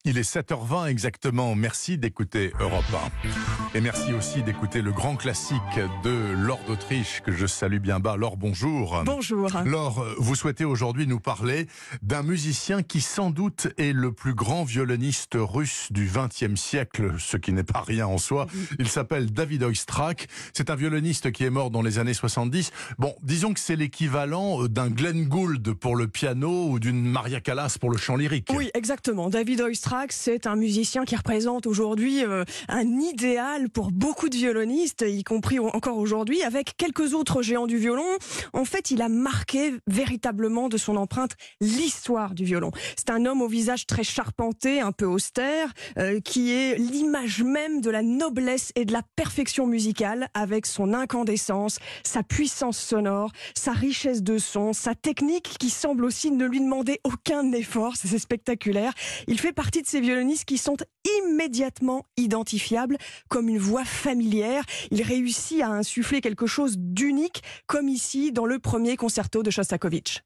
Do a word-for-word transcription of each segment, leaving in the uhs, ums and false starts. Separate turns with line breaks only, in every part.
Il est sept heures vingt exactement. Merci d'écouter Europe un. Et merci aussi d'écouter le grand classique de Laure d'Autriche, que je salue bien bas. Laure, bonjour.
Bonjour.
Laure, vous souhaitez aujourd'hui nous parler d'un musicien qui sans doute est le plus grand violoniste russe du vingtième siècle, ce qui n'est pas rien en soi. Il s'appelle David Oistrakh. C'est un violoniste qui est mort dans les années soixante-dix. Bon, disons que c'est l'équivalent d'un Glenn Gould pour le piano ou d'une Maria Callas pour le chant lyrique.
Oui, exactement. David Oistrakh, c'est un musicien qui représente aujourd'hui euh, un idéal pour beaucoup de violonistes, y compris encore aujourd'hui, avec quelques autres géants du violon. En fait, il a marqué véritablement de son empreinte l'histoire du violon. C'est un homme au visage très charpenté, un peu austère, euh, qui est l'image même de la noblesse et de la perfection musicale, avec son incandescence, sa puissance sonore, sa richesse de son, sa technique qui semble aussi ne lui demander aucun effort. C'est spectaculaire. Il fait partie de ces violonistes qui sont immédiatement identifiables comme une voix familière. Il réussit à insuffler quelque chose d'unique, comme ici dans le premier concerto de Shostakovich.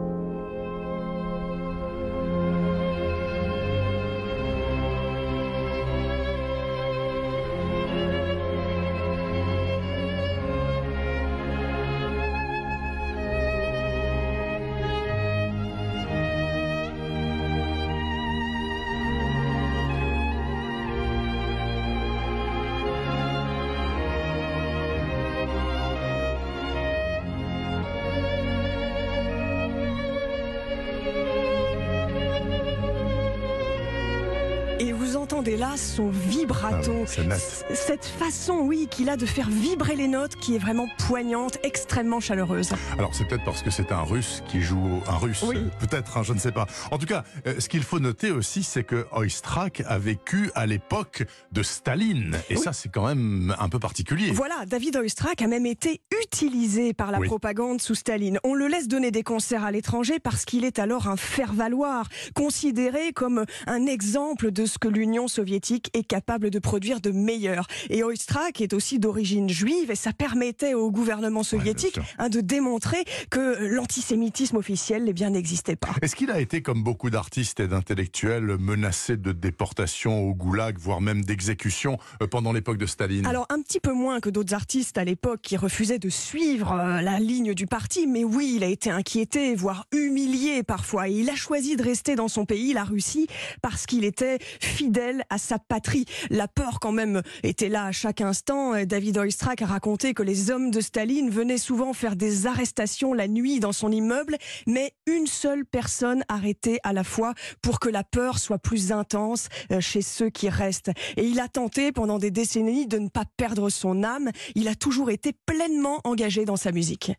Et vous entendez là son vibrato,
ah oui, c'est net.
Cette façon, oui, qu'il a de faire vibrer les notes qui est vraiment poignante, extrêmement chaleureuse.
Alors c'est peut-être parce que c'est un Russe qui joue un Russe,
oui.
peut-être, hein, je ne sais pas. En tout cas, euh, ce qu'il faut noter aussi, c'est que Oistrakh a vécu à l'époque de Staline, et oui. ça c'est quand même un peu particulier.
Voilà, David Oistrakh a même été utilisé par la oui. propagande sous Staline. On le laisse donner des concerts à l'étranger parce qu'il est alors un faire-valoir, considéré comme un exemple de ce que l'Union soviétique est capable de produire de meilleur. Et Oistrakh est aussi d'origine juive et ça permettait au gouvernement soviétique ouais, hein, de démontrer que l'antisémitisme officiel eh bien, n'existait pas.
Est-ce qu'il a été, comme beaucoup d'artistes et d'intellectuels, menacé de déportation au goulag, voire même d'exécution pendant l'époque de Staline?
Alors un petit peu moins que d'autres artistes à l'époque qui refusaient de suivre euh, la ligne du parti, mais oui, il a été inquiété, voire humilié parfois. Et il a choisi de rester dans son pays, la Russie, parce qu'il était fidèle à sa patrie. La peur quand même était là à chaque instant. David Oistrakh a raconté que les hommes de Staline venaient souvent faire des arrestations la nuit dans son immeuble, mais une seule personne arrêtée à la fois pour que la peur soit plus intense chez ceux qui restent. Et il a tenté pendant des décennies de ne pas perdre son âme. Il a toujours été pleinement engagé dans sa musique.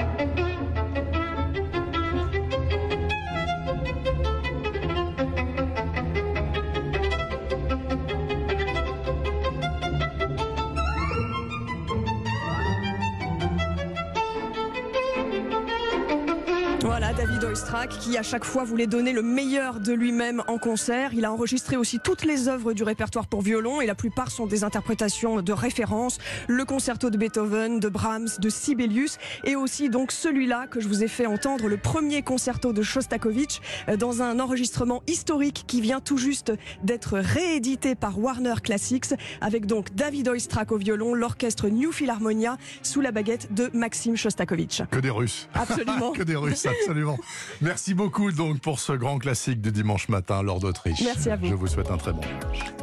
Voilà, David Oistrakh qui à chaque fois voulait donner le meilleur de lui-même en concert. Il a enregistré aussi toutes les œuvres du répertoire pour violon et la plupart sont des interprétations de référence. Le concerto de Beethoven, de Brahms, de Sibelius et aussi donc celui-là que je vous ai fait entendre, le premier concerto de Shostakovich dans un enregistrement historique qui vient tout juste d'être réédité par Warner Classics avec donc David Oistrakh au violon, l'orchestre New Philharmonia sous la baguette de Maxime Shostakovich.
Que des Russes.
Absolument.
Que des Russes. Absolument. Merci beaucoup donc pour ce grand classique du dimanche matin, Laure d'Autriche.
Merci à vous.
Je vous souhaite un très bon dimanche.